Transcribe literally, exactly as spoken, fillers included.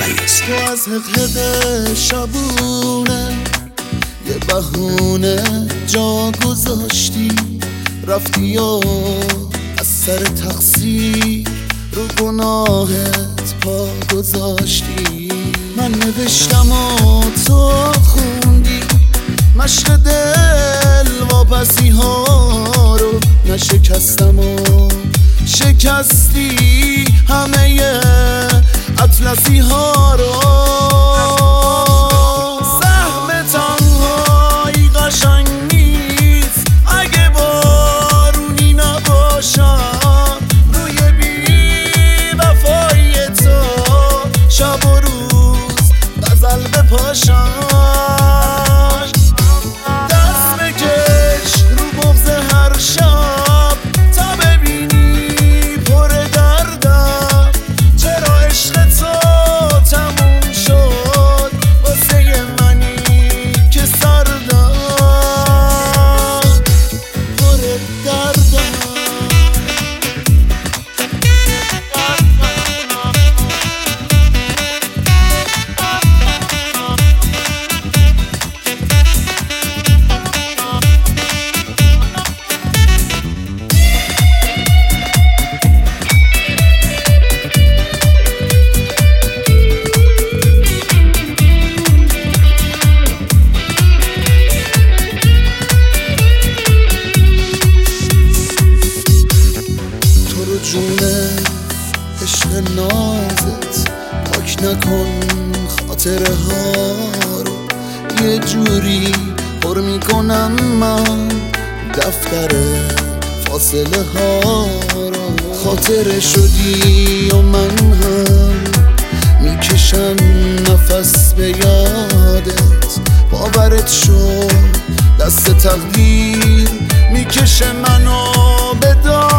عروسی. تو از حق شبونه یه بهونه جا گذاشتی، رفتی یا از سر تقصیر رو گناهت پا گذاشتی. من نوشتم و تو خوندی، مشق دل واپسی ها رو نشکستم و شکستی همه اطلسی ها رو. سهم تنهایی قشنگ نیست اگه بارونی نباشم، روی بی وفایی تو شب و روز غزل بپاشم. دست بکش رو بغض هر شب تا ببینی پر دردم، چرا عشق تو تموم شد واسه منی که سردم پر دردم. جونه عشق نازت پاک نکن خاطره ها رو، یه جوری پر میکنم من دفتر فاصله ها رو. خاطره شدی و من هم میکشم نفس به یادت، باورت شد دست تقدیر میکشه منو به داد.